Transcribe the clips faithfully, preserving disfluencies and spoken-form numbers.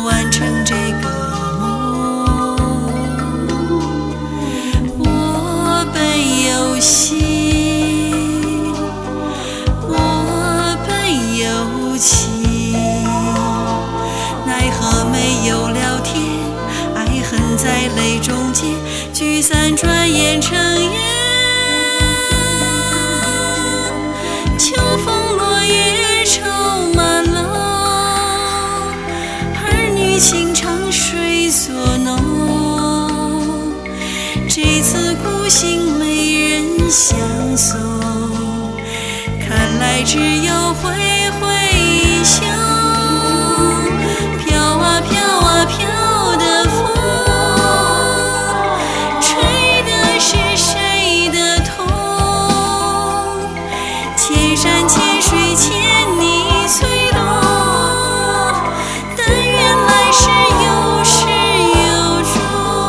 能完成这个梦。我被游戏，我被游戏，奈何没有了天，爱恨在泪中结，聚散转眼成烟。秋风落叶愁满楼，儿女情长谁所浓？这次孤行没人相送，看来只有挥挥袖。飘啊飘啊飘的风，吹的是谁的痛？千山千水牵你催动，但愿来世有始有终。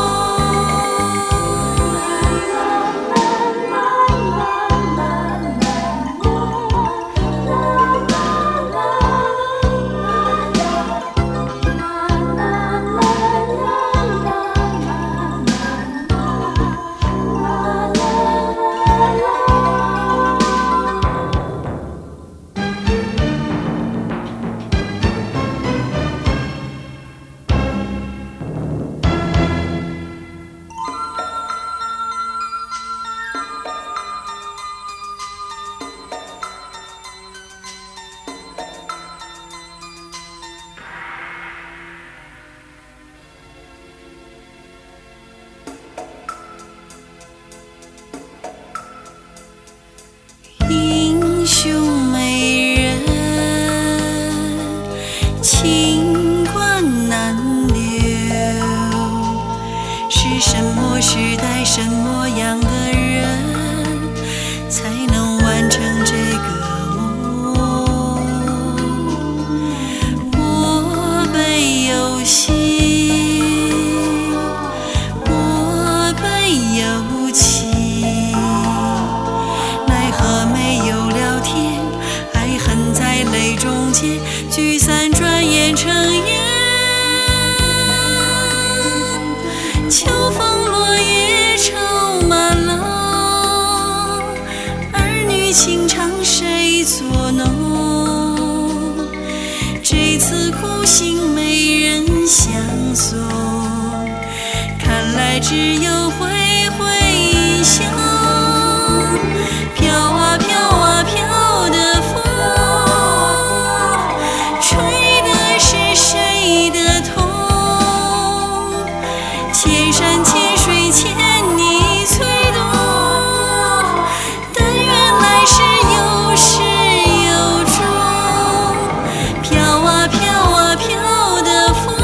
英雄美人，情关难留。是什么时代，什么样的人，才能完成这个梦？我被游戏，我被游戏，在泪中结，聚散转眼成烟。秋风落叶愁满楼，儿女情长谁作弄？这次苦行没人相送，看来只有挥挥袖。飘啊飘啊飘的风，千山千水牵你催动，但愿来世有始有终。飘啊飘啊飘的风，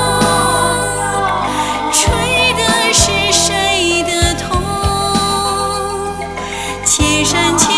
吹的是谁的痛？千山千